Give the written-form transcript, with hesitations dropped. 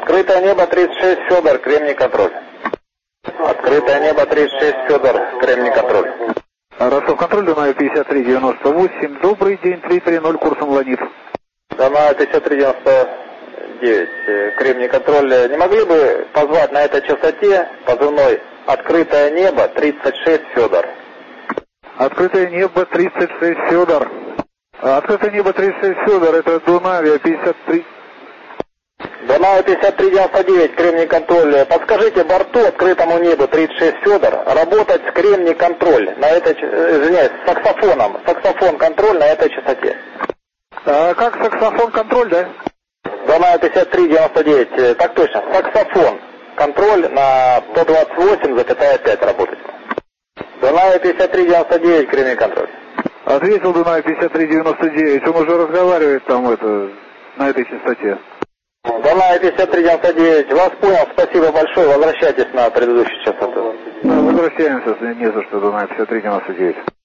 Открытое небо 36, Федор, Кремний контроль. Открытое небо 36, Федор, Кремний контроль. Ростов контроль, Дунай 5398. Добрый день, 330, курсом Ланит. Дунай 5399, Кремний контроль. Не могли бы позвать на этой частоте позывной «Открытое небо 36, Федор»? Открытое небо 36, Федор. Открытое небо 36, Федор, это Дунавия 53. Дунай 5399, Кремний контроль. Подскажите борту открытому небу 36, Федор, работать с Кремний контроль на этой, извиняюсь, с саксофоном. Саксофон контроль на этой частоте. Как саксофон контроль, да? Дунай 5399, так точно, саксофон контроль на 128,5 работать. Дунай 5399, Кремний контроль. Ответил Дунай 5399, он уже разговаривает там на этой частоте. Дунай 5399, вас понял, спасибо большое, возвращайтесь на предыдущую частоту. Возвращаемся, не за что, Дунай 5399.